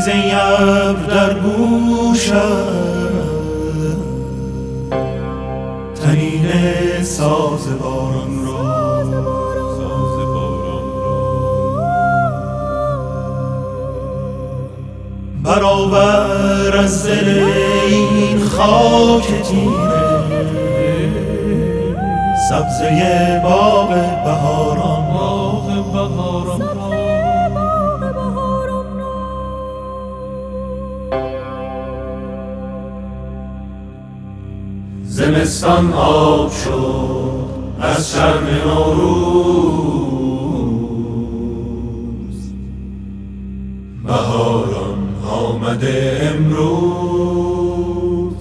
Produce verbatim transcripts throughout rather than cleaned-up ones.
ای ابر در گوشم، طنین ساز باران را برآور از دل این خاک تیره، سبزه باغ بهاران را زمستان آب شد از شرم نوروز، بهاران آمده امروز.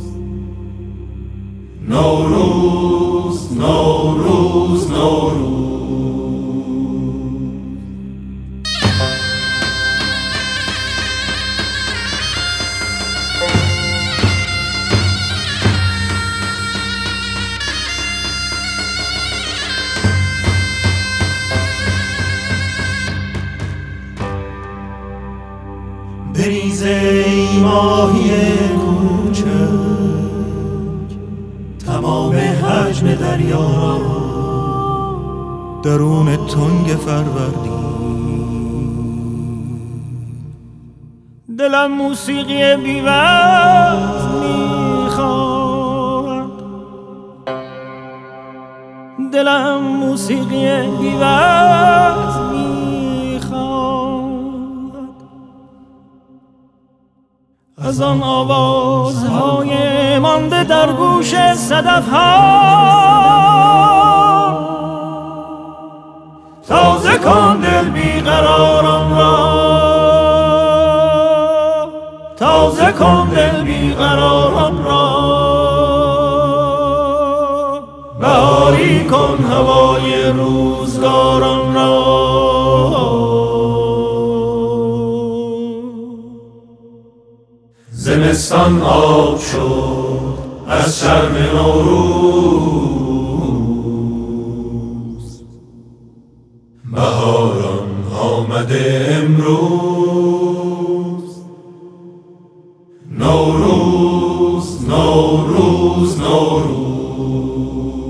نوروز نوروز نوروز بریز ای ماهی کوچک، تمام حجم دریا را درون تنگ فروردین. دلم موسیقی بی‌وزن میخواد، دلم موسیقی بی‌وزن میخواد، از آن آوازهای مانده در گوش صدف‌ها. تازه کن دل بیقراران را، تازه کن دل بیقراران را، بهاری کن هوای روزگاران را. زمستان آب شد از شرم نوروز، بهاران آمده امروز. نوروز نوروز نوروز